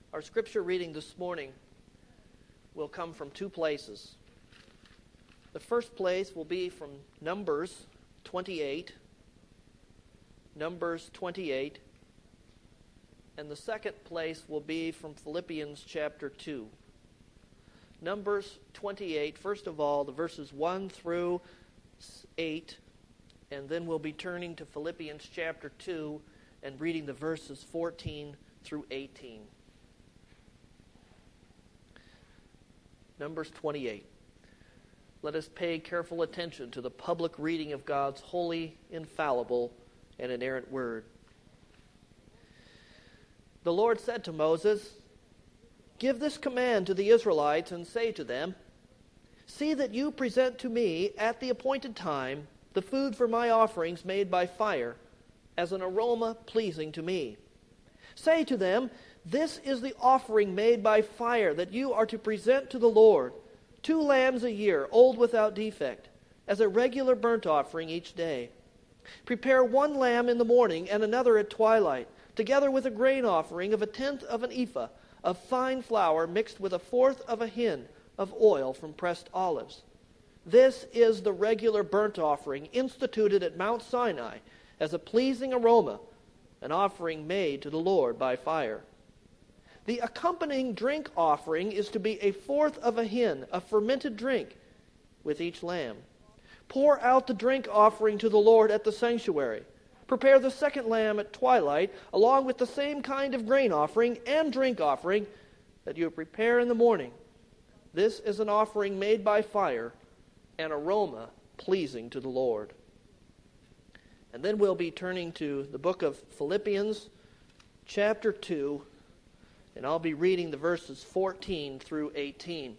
Our scripture reading this morning will come from two places. The first place will be from Numbers 28. Numbers 28. And the second place will be from Philippians chapter 2. Numbers 28, first of all, the verses 1 through 8. And then we'll be turning to Philippians chapter 2 and reading the verses 14 through 18. Numbers 28. Let us pay careful attention to the public reading of God's holy, infallible, and inerrant word. The Lord said to Moses, "Give this command to the Israelites and say to them, see that you present to me at the appointed time the food for my offerings made by fire, as an aroma pleasing to me. Say to them, this is the offering made by fire that you are to present to the Lord, 2 lambs a year, old without defect, as a regular burnt offering each day. Prepare 1 lamb in the morning and another at twilight, together with a grain offering of 1/10 of an ephah of fine flour mixed with 1/4 of a hin of oil from pressed olives. This is the regular burnt offering instituted at Mount Sinai as a pleasing aroma, an offering made to the Lord by fire. The accompanying drink offering is to be 1/4 of a hin of fermented drink with each lamb. Pour out the drink offering to the Lord at the sanctuary. Prepare the 2nd lamb at twilight, along with the same kind of grain offering and drink offering that you prepare in the morning. This is an offering made by fire, an aroma pleasing to the Lord." And then we'll be turning to the book of Philippians, chapter 2, and I'll be reading the verses 14 through 18.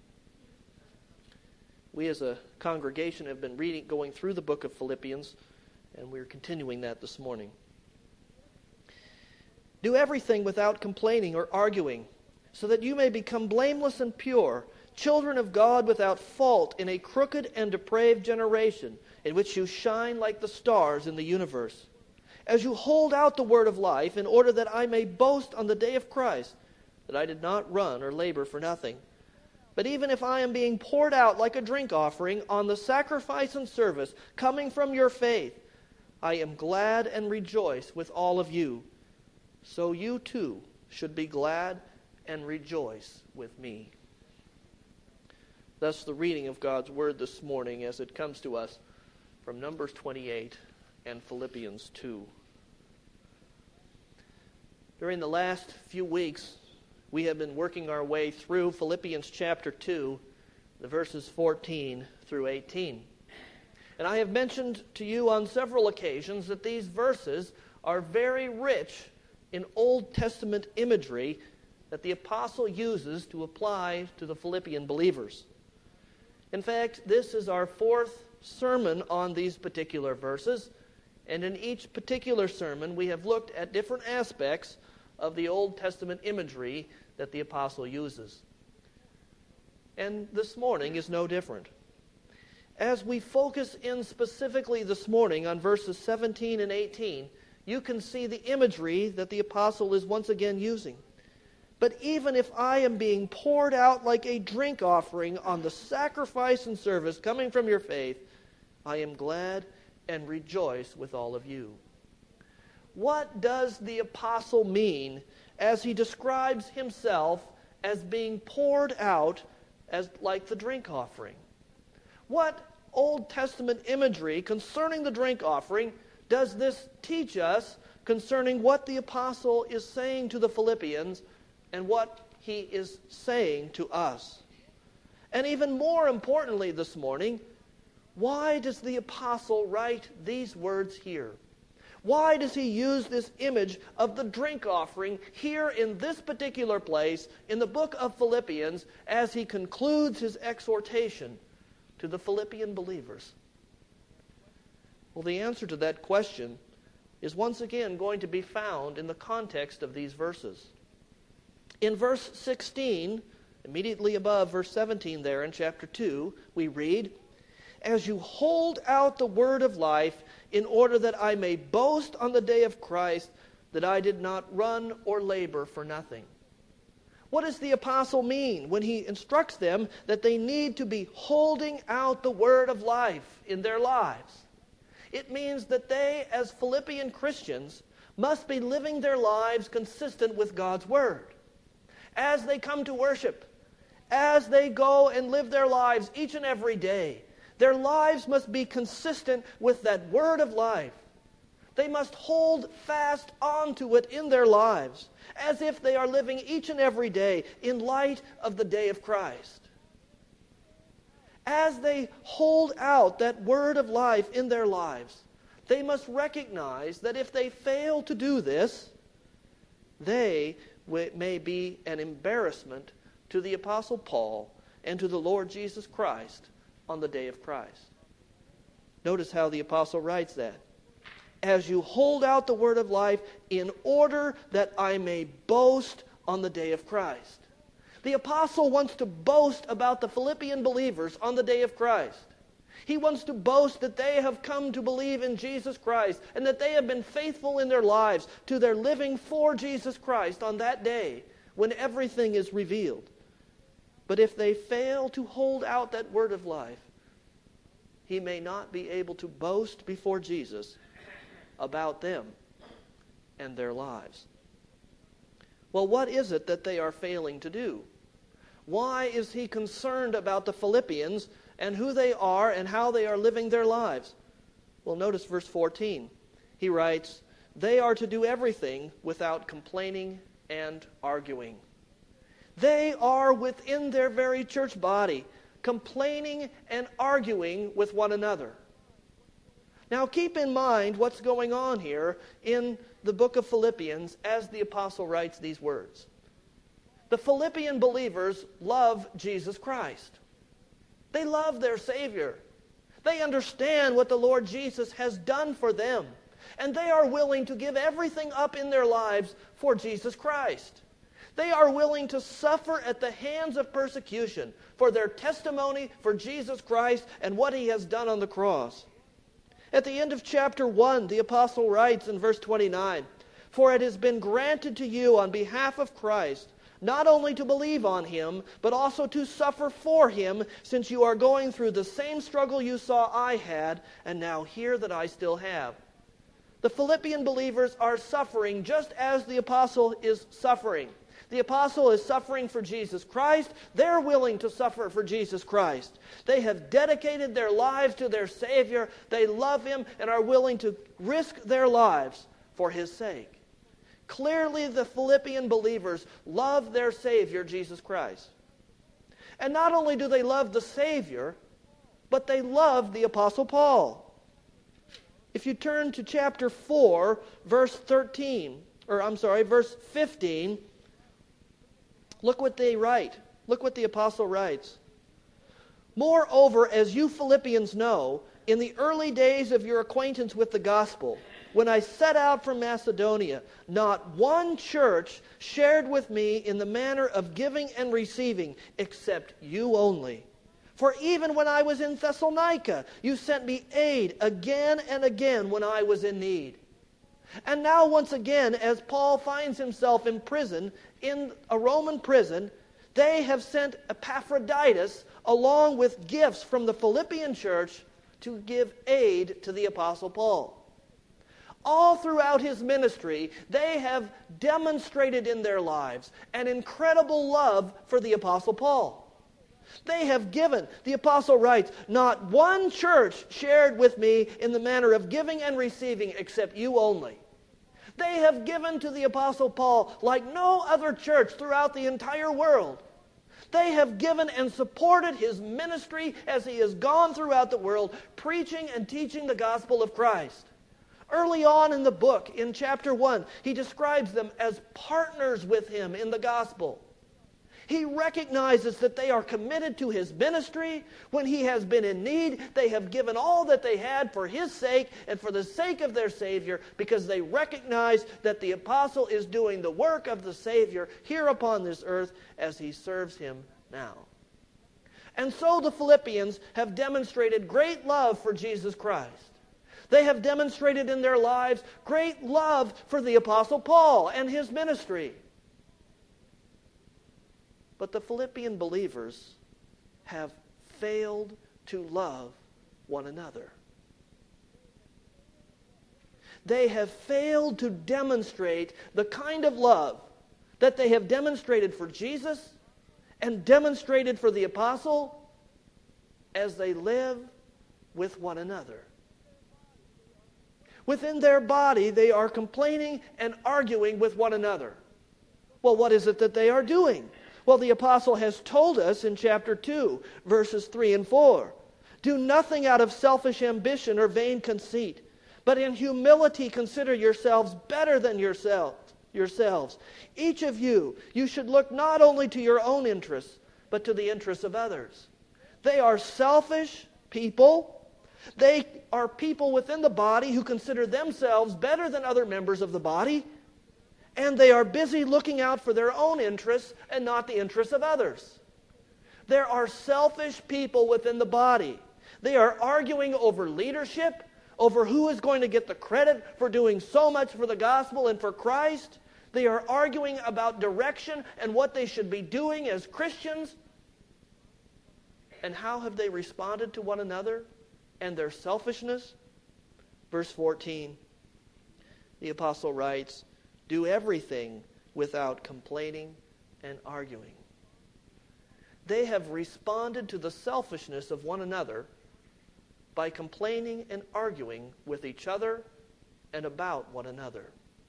We as a congregation have been going through the book of Philippians, and we're continuing that this morning. "Do everything without complaining or arguing, so that you may become blameless and pure, children of God without fault in a crooked and depraved generation, in which you shine like the stars in the universe. As you hold out the word of life, in order that I may boast on the day of Christ, that I did not run or labor for nothing. But even if I am being poured out like a drink offering on the sacrifice and service coming from your faith, I am glad and rejoice with all of you. So you too should be glad and rejoice with me." Thus the reading of God's word this morning as it comes to us from Numbers 28 and Philippians 2. During the last few weeks, we have been working our way through Philippians chapter 2, the verses 14 through 18. And I have mentioned to you on several occasions that these verses are very rich in Old Testament imagery that the apostle uses to apply to the Philippian believers. In fact, this is our 4th sermon on these particular verses, and in each particular sermon we have looked at different aspects of the Old Testament imagery that the apostle uses. And this morning is no different. As we focus in specifically this morning on verses 17 and 18, you can see the imagery that the apostle is once again using. "But even if I am being poured out like a drink offering on the sacrifice and service coming from your faith, I am glad and rejoice with all of you." What does the apostle mean as he describes himself as being poured out as like the drink offering? What Old Testament imagery concerning the drink offering does this teach us concerning what the apostle is saying to the Philippians and what he is saying to us? And even more importantly this morning, why does the apostle write these words here? Why does he use this image of the drink offering here in this particular place in the book of Philippians as he concludes his exhortation to the Philippian believers? Well, the answer to that question is once again going to be found in the context of these verses. In verse 16, immediately above verse 17 there in chapter 2, we read, "As you hold out the word of life, in order that I may boast on the day of Christ, that I did not run or labor for nothing." What does the apostle mean when he instructs them that they need to be holding out the word of life in their lives? It means that they, as Philippian Christians, must be living their lives consistent with God's word. As they come to worship, as they go and live their lives each and every day, their lives must be consistent with that word of life. They must hold fast onto it in their lives, as if they are living each and every day in light of the day of Christ. As they hold out that word of life in their lives, they must recognize that if they fail to do this, they may be an embarrassment to the Apostle Paul and to the Lord Jesus Christ on the day of Christ. Notice how the apostle writes that. As you hold out the word of life in order that I may boast on the day of Christ. The apostle wants to boast about the Philippian believers on the day of Christ. He wants to boast that they have come to believe in Jesus Christ and that they have been faithful in their lives to their living for Jesus Christ on that day when everything is revealed. But if they fail to hold out that word of life, he may not be able to boast before Jesus about them and their lives. Well, what is it that they are failing to do? Why is he concerned about the Philippians and who they are and how they are living their lives? Well, notice verse 14. He writes, they are to do everything without complaining and arguing. They are within their very church body, complaining and arguing with one another. Now keep in mind what's going on here in the book of Philippians as the apostle writes these words. The Philippian believers love Jesus Christ. They love their Savior. They understand what the Lord Jesus has done for them. And they are willing to give everything up in their lives for Jesus Christ. They are willing to suffer at the hands of persecution for their testimony for Jesus Christ and what He has done on the cross. At the end of chapter 1, the apostle writes in verse 29, for it has been granted to you on behalf of Christ, not only to believe on Him, but also to suffer for Him, since you are going through the same struggle you saw I had, and now hear that I still have. The Philippian believers are suffering just as the apostle is suffering. The apostle is suffering for Jesus Christ. They're willing to suffer for Jesus Christ. They have dedicated their lives to their Savior. They love Him and are willing to risk their lives for His sake. Clearly, the Philippian believers love their Savior, Jesus Christ. And not only do they love the Savior, but they love the Apostle Paul. If you turn to chapter 4, verse 15, look what they write. Look what the apostle writes. Moreover, as you Philippians know, in the early days of your acquaintance with the gospel, when I set out from Macedonia, not one church shared with me in the manner of giving and receiving, except you only. For even when I was in Thessalonica, you sent me aid again and again when I was in need. And now once again, as Paul finds himself in prison, in a Roman prison, they have sent Epaphroditus along with gifts from the Philippian church to give aid to the Apostle Paul. All throughout his ministry, they have demonstrated in their lives an incredible love for the Apostle Paul. They have given, the apostle writes, not one church shared with me in the manner of giving and receiving except you only. They have given to the apostle Paul like no other church throughout the entire world. They have given and supported his ministry as he has gone throughout the world, preaching and teaching the gospel of Christ. Early on in the book, in chapter 1, he describes them as partners with him in the gospel. He recognizes that they are committed to his ministry. When he has been in need, they have given all that they had for his sake and for the sake of their Savior, because they recognize that the apostle is doing the work of the Savior here upon this earth as he serves him now. And so the Philippians have demonstrated great love for Jesus Christ. They have demonstrated in their lives great love for the apostle Paul and his ministry. But the Philippian believers have failed to love one another. They have failed to demonstrate the kind of love that they have demonstrated for Jesus and demonstrated for the apostle as they live with one another. Within their body, they are complaining and arguing with one another. Well, what is it that they are doing? Well, the apostle has told us in chapter 2, verses 3 and 4. Do nothing out of selfish ambition or vain conceit, but in humility consider yourselves better than yourselves. Each of you should look not only to your own interests, but to the interests of others. They are selfish people. They are people within the body who consider themselves better than other members of the body. And they are busy looking out for their own interests and not the interests of others. There are selfish people within the body. They are arguing over leadership, over who is going to get the credit for doing so much for the gospel and for Christ. They are arguing about direction and what they should be doing as Christians. And how have they responded to one another and their selfishness? Verse 14, the apostle writes, do everything without complaining and arguing. They have responded to the selfishness of one another by complaining and arguing with each other and about one another.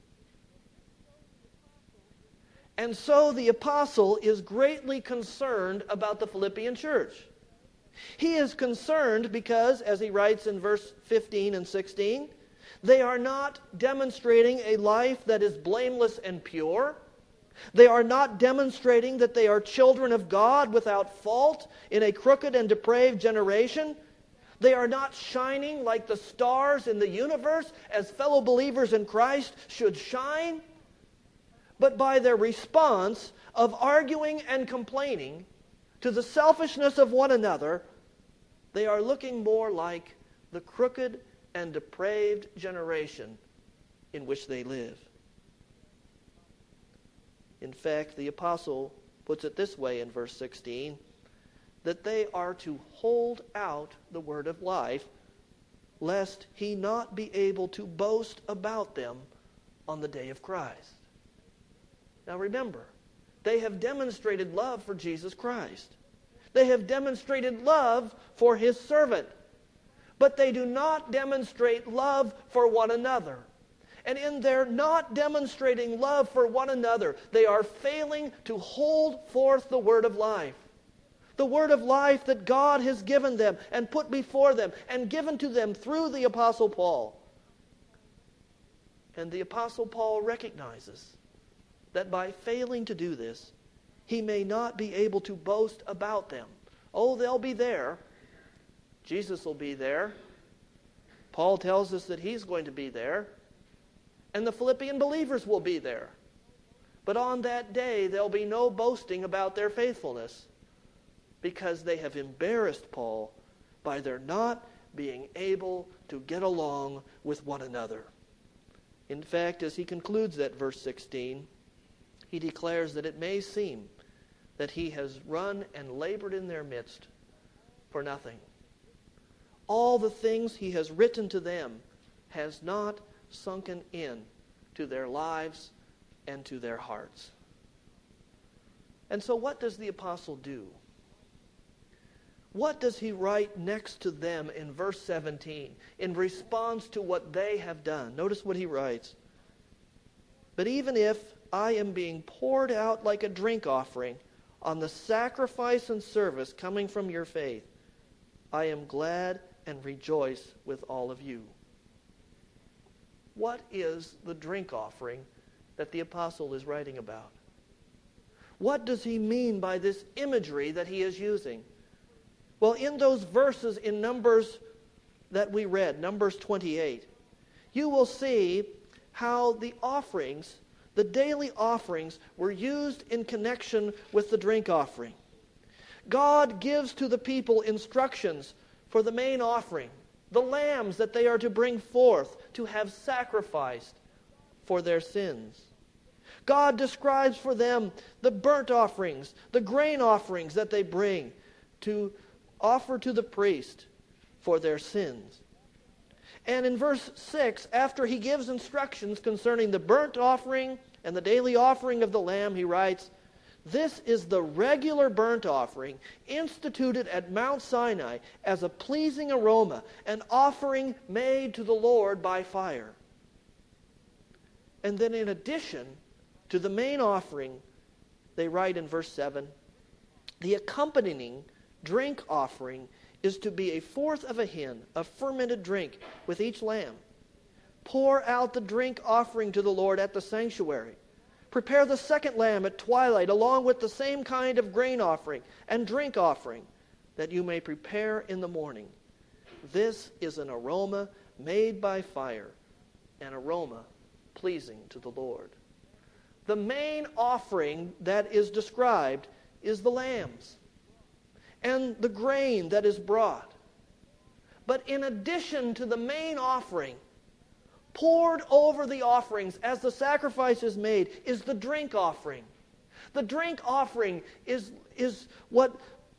And so the apostle is greatly concerned about the Philippian church. He is concerned because, as he writes in verse 15 and 16, they are not demonstrating a life that is blameless and pure. They are not demonstrating that they are children of God without fault in a crooked and depraved generation. They are not shining like the stars in the universe as fellow believers in Christ should shine. But by their response of arguing and complaining to the selfishness of one another, they are looking more like the crooked and depraved generation in which they live. In fact, the apostle puts it this way in verse 16, that they are to hold out the word of life, lest he not be able to boast about them on the day of Christ. Now remember, they have demonstrated love for Jesus Christ. They have demonstrated love for his servant. But they do not demonstrate love for one another. And in their not demonstrating love for one another, they are failing to hold forth the word of life. The word of life that God has given them and put before them and given to them through the Apostle Paul. And the Apostle Paul recognizes that by failing to do this, he may not be able to boast about them. Oh, they'll be there. Jesus will be there. Paul tells us that he's going to be there. And the Philippian believers will be there. But on that day, there'll be no boasting about their faithfulness, because they have embarrassed Paul by their not being able to get along with one another. In fact, as he concludes that verse 16, he declares that it may seem that he has run and labored in their midst for nothing. All the things he has written to them has not sunken in to their lives and to their hearts. And so what does the apostle do? What does he write next to them in verse 17 in response to what they have done? Notice what he writes. But even if I am being poured out like a drink offering on the sacrifice and service coming from your faith, I am glad and rejoice with all of you. What is the drink offering that the apostle is writing about? What does he mean by this imagery that he is using? Well, in those verses in Numbers that we read, Numbers 28, you will see how the offerings, the daily offerings, were used in connection with the drink offering. God gives to the people instructions for the main offering, the lambs that they are to bring forth to have sacrificed for their sins. God describes for them the burnt offerings, the grain offerings that they bring to offer to the priest for their sins. And in verse 6, after he gives instructions concerning the burnt offering and the daily offering of the lamb, he writes, "This is the regular burnt offering instituted at Mount Sinai as a pleasing aroma, an offering made to the Lord by fire." And then in addition to the main offering, they write in verse 7, "The accompanying drink offering is to be a fourth of a hin of fermented drink with each lamb. Pour out the drink offering to the Lord at the sanctuary. Prepare the second lamb at twilight along with the same kind of grain offering and drink offering that you may prepare in the morning. This is an aroma made by fire, an aroma pleasing to the Lord." The main offering that is described is the lambs and the grain that is brought. But in addition to the main offering, poured over the offerings as the sacrifice is made, is the drink offering. The drink offering is what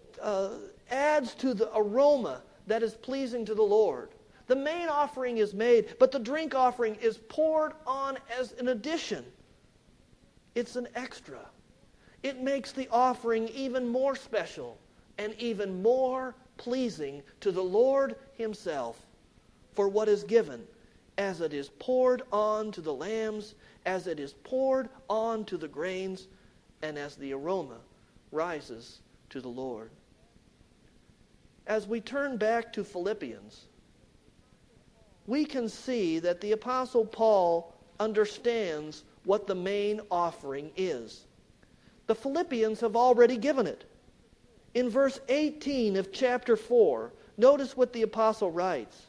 adds to the aroma that is pleasing to the Lord. The main offering is made, but the drink offering is poured on as an addition. It's an extra. It makes the offering even more special and even more pleasing to the Lord himself for what is given, as it is poured on to the lambs, as it is poured on to the grains, and as the aroma rises to the Lord. As we turn back to Philippians, we can see that the Apostle Paul understands what the main offering is. The Philippians have already given it. In verse 18 of chapter 4, notice what the apostle writes.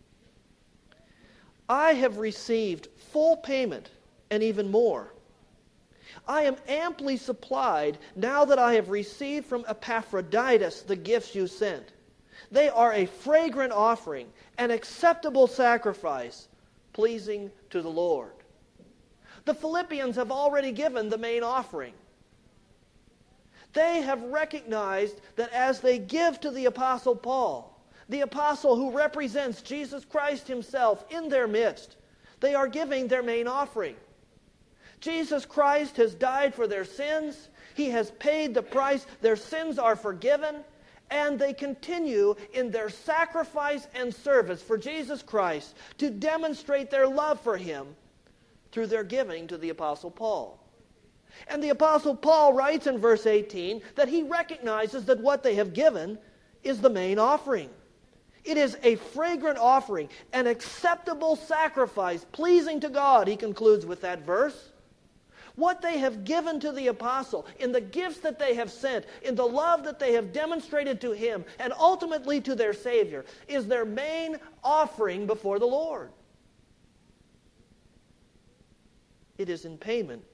"I have received full payment and even more. I am amply supplied now that I have received from Epaphroditus the gifts you sent. They are a fragrant offering, an acceptable sacrifice, pleasing to the Lord." The Philippians have already given the main offering. They have recognized that as they give to the Apostle Paul, the apostle who represents Jesus Christ himself in their midst, they are giving their main offering. Jesus Christ has died for their sins. He has paid the price. Their sins are forgiven. And they continue in their sacrifice and service for Jesus Christ to demonstrate their love for him through their giving to the Apostle Paul. And the Apostle Paul writes in verse 18 that he recognizes that what they have given is the main offering. It is a fragrant offering, an acceptable sacrifice, pleasing to God, he concludes with that verse. What they have given to the apostle, in the gifts that they have sent, in the love that they have demonstrated to him, and ultimately to their Savior, is their main offering before the Lord. It is in payment.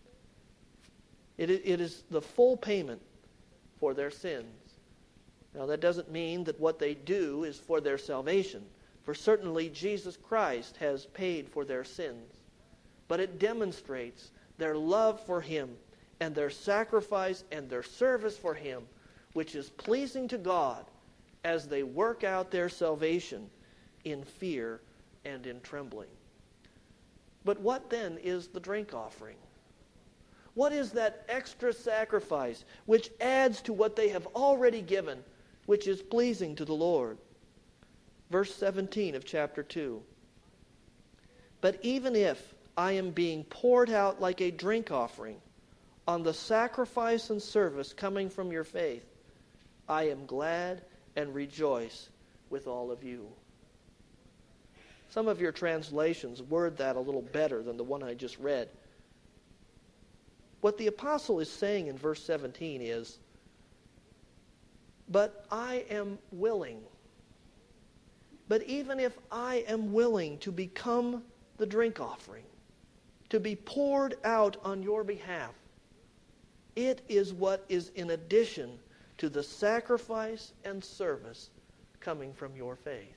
It is the full payment for their sins. Now that doesn't mean that what they do is for their salvation, for certainly Jesus Christ has paid for their sins. But it demonstrates their love for him and their sacrifice and their service for him, which is pleasing to God as they work out their salvation in fear and in trembling. But what then is the drink offering? What is that extra sacrifice which adds to what they have already given, which is pleasing to the Lord? Verse 17 of chapter 2. "But even if I am being poured out like a drink offering on the sacrifice and service coming from your faith, I am glad and rejoice with all of you." Some of your translations word that a little better than the one I just read. What the apostle is saying in verse 17 is, but I am willing. But even if I am willing to become the drink offering, to be poured out on your behalf, it is what is in addition to the sacrifice and service coming from your faith.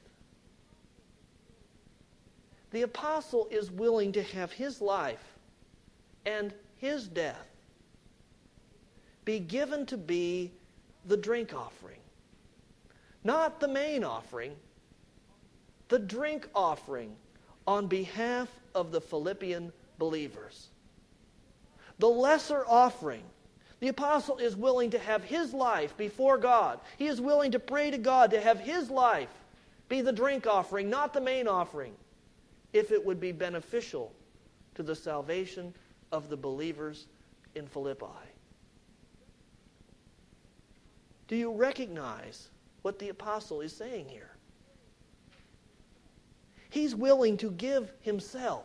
The apostle is willing to have his life and his death be given to be the drink offering. Not the main offering, the drink offering on behalf of the Philippian believers. The lesser offering. The apostle is willing to have his life before God. He is willing to pray to God to have his life be the drink offering, not the main offering, if it would be beneficial to the salvation of the believers in Philippi. Do you recognize what the apostle is saying here? He's willing to give himself.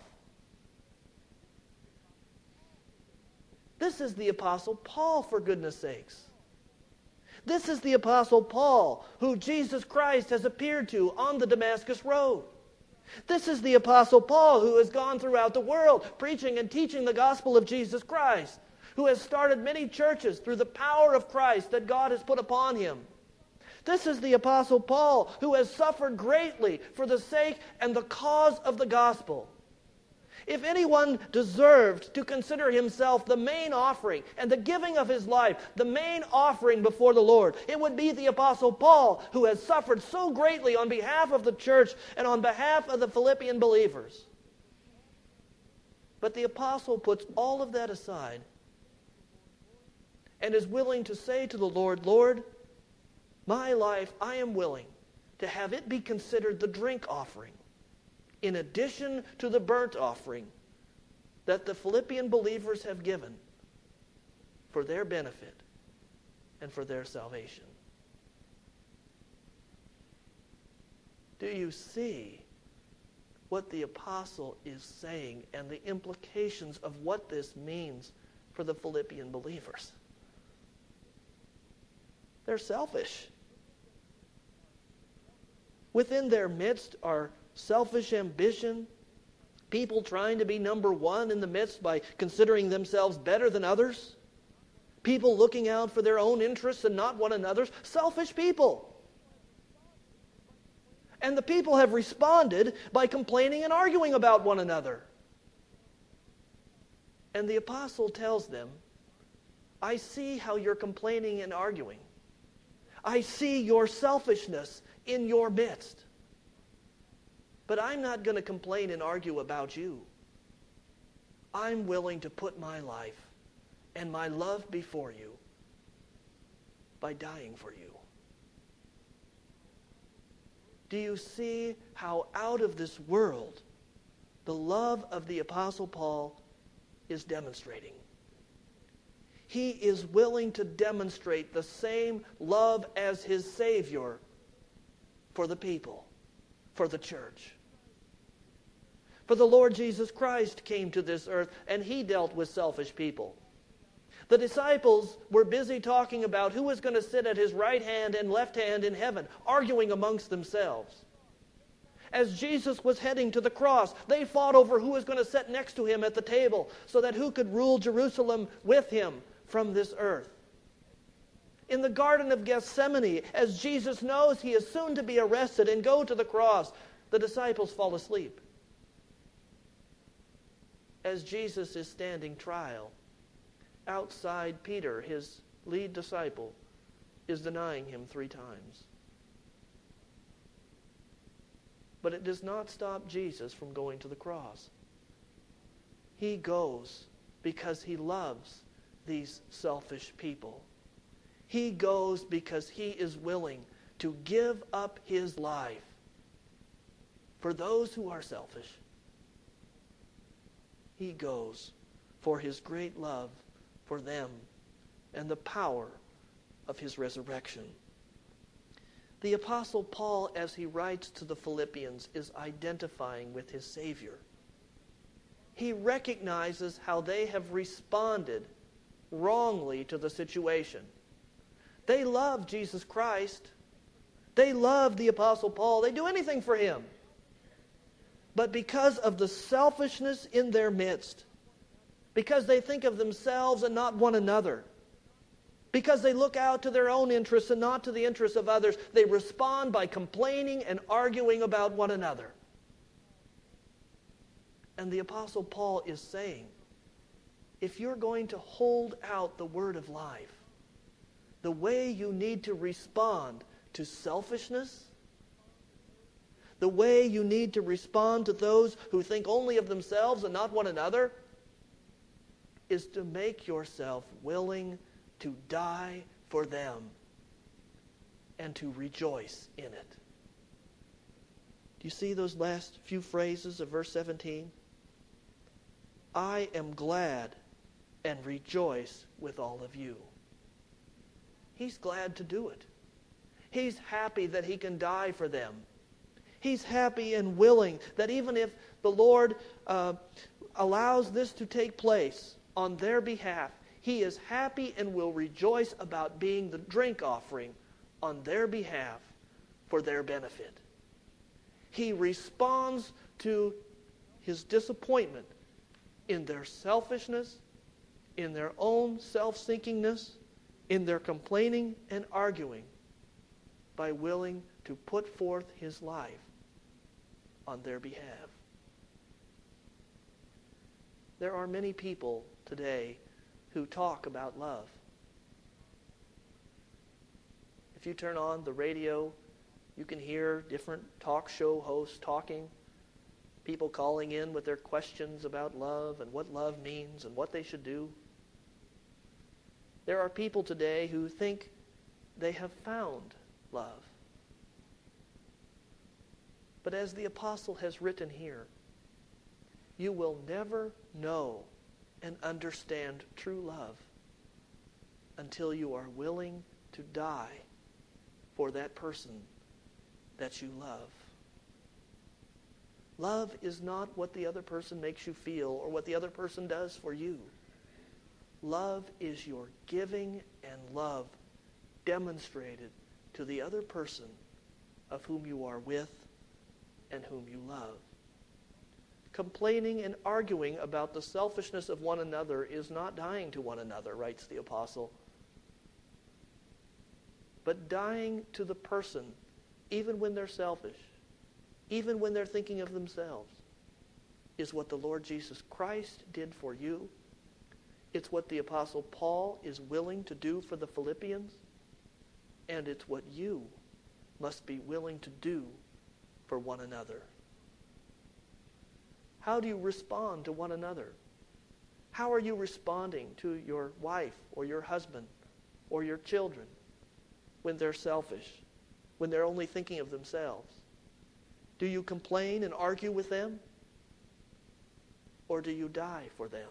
This is the apostle Paul, for goodness sakes. This is the apostle Paul, who Jesus Christ has appeared to on the Damascus Road. This is the apostle Paul, who has gone throughout the world preaching and teaching the gospel of Jesus Christ, who has started many churches through the power of Christ that God has put upon him. This is the apostle Paul, who has suffered greatly for the sake and the cause of the gospel. If anyone deserved to consider himself the main offering and the giving of his life, the main offering before the Lord, it would be the apostle Paul, who has suffered so greatly on behalf of the church and on behalf of the Philippian believers. But the apostle puts all of that aside and is willing to say to the Lord, Lord, my life, I am willing to have it be considered the drink offering, in addition to the burnt offering that the Philippian believers have given for their benefit and for their salvation. Do you see what the apostle is saying and the implications of what this means for the Philippian believers? They're selfish. Within their midst are selfish ambition, people trying to be number one in the midst by considering themselves better than others, people looking out for their own interests and not one another's, selfish people. And the people have responded by complaining and arguing about one another. And the apostle tells them, I see how you're complaining and arguing. I see your selfishness in your midst. But I'm not going to complain and argue about you. I'm willing to put my life and my love before you by dying for you. Do you see how out of this world the love of the Apostle Paul is demonstrating? He is willing to demonstrate the same love as his Savior for the people, for the church. For the Lord Jesus Christ came to this earth and he dealt with selfish people. The disciples were busy talking about who was going to sit at his right hand and left hand in heaven, arguing amongst themselves. As Jesus was heading to the cross, they fought over who was going to sit next to him at the table so that who could rule Jerusalem with him from this earth. In the Garden of Gethsemane, as Jesus knows he is soon to be arrested and go to the cross, the disciples fall asleep. As Jesus is standing trial, outside Peter, his lead disciple, is denying him 3 times. But it does not stop Jesus from going to the cross. He goes because he loves these selfish people. He goes because he is willing to give up his life for those who are selfish. He goes for his great love for them and the power of his resurrection. The Apostle Paul, as he writes to the Philippians, is identifying with his Savior. He recognizes how they have responded wrongly to the situation. They love Jesus Christ. They love the Apostle Paul. They do anything for him. But because of the selfishness in their midst, because they think of themselves and not one another, because they look out to their own interests and not to the interests of others, they respond by complaining and arguing about one another. And the Apostle Paul is saying, if you're going to hold out the word of life, the way you need to respond to selfishness, the way you need to respond to those who think only of themselves and not one another, is to make yourself willing to die for them and to rejoice in it. Do you see those last few phrases of verse 17? I am glad and rejoice with all of you. He's glad to do it. He's happy that he can die for them. He's happy and willing that even if the Lord allows this to take place on their behalf, he is happy and will rejoice about being the drink offering on their behalf for their benefit. He responds to his disappointment in their selfishness, in their own self-seekingness, in their complaining and arguing, by willing to put forth his life on their behalf. There are many people today who talk about love. If you turn on the radio, you can hear different talk show hosts talking, people calling in with their questions about love and what love means and what they should do. There are people today who think they have found love. But as the apostle has written here, you will never know and understand true love until you are willing to die for that person that you love. Love is not what the other person makes you feel or what the other person does for you. Love is your giving and love demonstrated to the other person of whom you are with and whom you love. Complaining and arguing about the selfishness of one another is not dying to one another, writes the apostle. But dying to the person, even when they're selfish, even when they're thinking of themselves, is what the Lord Jesus Christ did for you. It's what the apostle Paul is willing to do for the Philippians. And it's what you must be willing to do for one another. How do you respond to one another? How are you responding to your wife or your husband or your children when they're selfish, when they're only thinking of themselves? Do you complain and argue with them? Or do you die for them?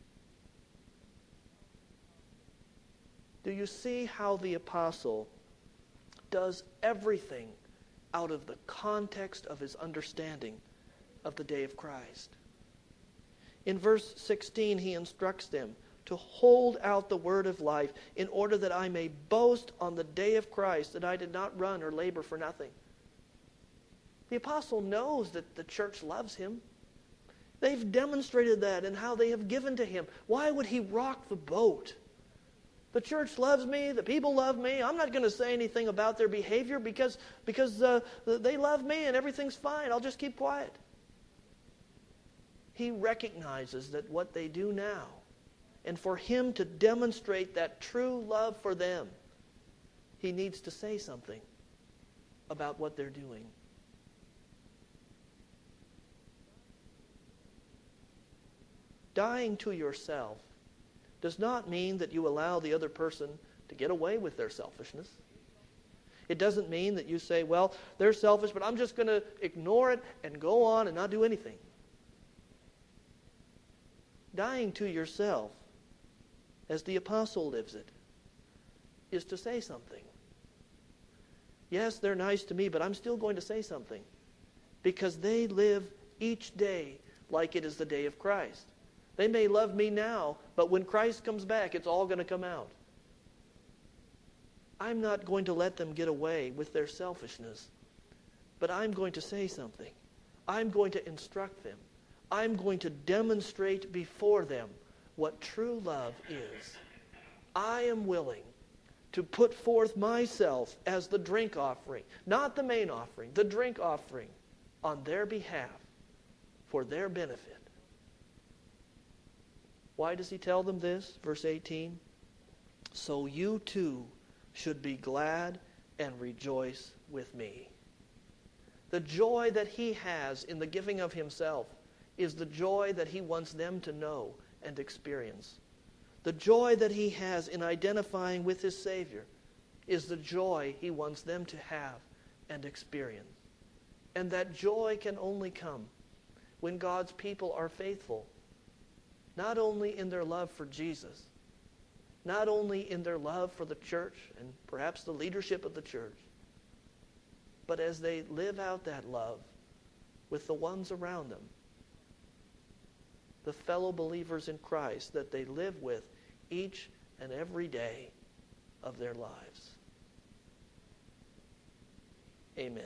Do you see how the apostle does everything out of the context of his understanding of the day of Christ? In verse 16, he instructs them to hold out the word of life in order that I may boast on the day of Christ that I did not run or labor for nothing. The apostle knows that the church loves him. They've demonstrated that in how they have given to him. Why would he rock the boat? The church loves me. The people love me. I'm not going to say anything about their behavior because they love me and everything's fine. I'll just keep quiet. He recognizes that what they do now, and for him to demonstrate that true love for them, he needs to say something about what they're doing. Dying to yourself does not mean that you allow the other person to get away with their selfishness. It doesn't mean that you say, well, they're selfish, but I'm just going to ignore it and go on and not do anything. Dying to yourself, as the apostle lives it, is to say something. Yes, they're nice to me, but I'm still going to say something because they live each day like it is the day of Christ. They may love me now, but when Christ comes back, it's all going to come out. I'm not going to let them get away with their selfishness, but I'm going to say something. I'm going to instruct them. I'm going to demonstrate before them what true love is. I am willing to put forth myself as the drink offering, not the main offering, the drink offering on their behalf for their benefit. Why does he tell them this? Verse 18. So you too should be glad and rejoice with me. The joy that he has in the giving of himself is the joy that he wants them to know and experience. The joy that he has in identifying with his Savior is the joy he wants them to have and experience. And that joy can only come when God's people are faithful, not only in their love for Jesus, not only in their love for the church and perhaps the leadership of the church, but as they live out that love with the ones around them, the fellow believers in Christ that they live with each and every day of their lives. Amen.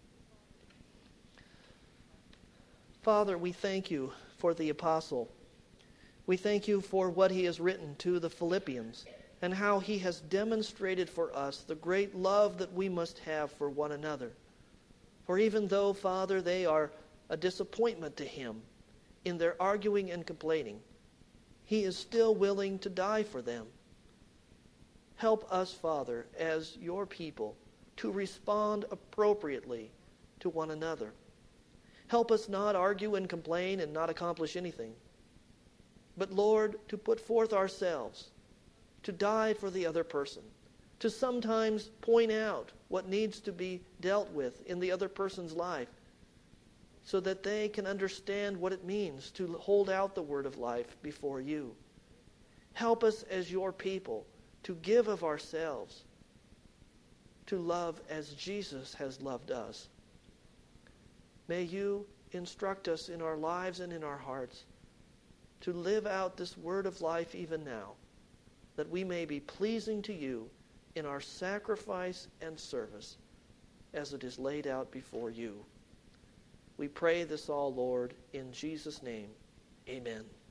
Father, we thank you for the apostle. We thank you for what he has written to the Philippians and how he has demonstrated for us the great love that we must have for one another. For even though, Father, they are a disappointment to him in their arguing and complaining, he is still willing to die for them. Help us, Father, as your people, to respond appropriately to one another. Help us not argue and complain and not accomplish anything. But, Lord, to put forth ourselves, to die for the other person, to sometimes point out what needs to be dealt with in the other person's life so that they can understand what it means to hold out the word of life before you. Help us as your people to give of ourselves, to love as Jesus has loved us. May you instruct us in our lives and in our hearts to live out this word of life even now, that we may be pleasing to you in our sacrifice and service as it is laid out before you. We pray this all, Lord, in Jesus' name. Amen.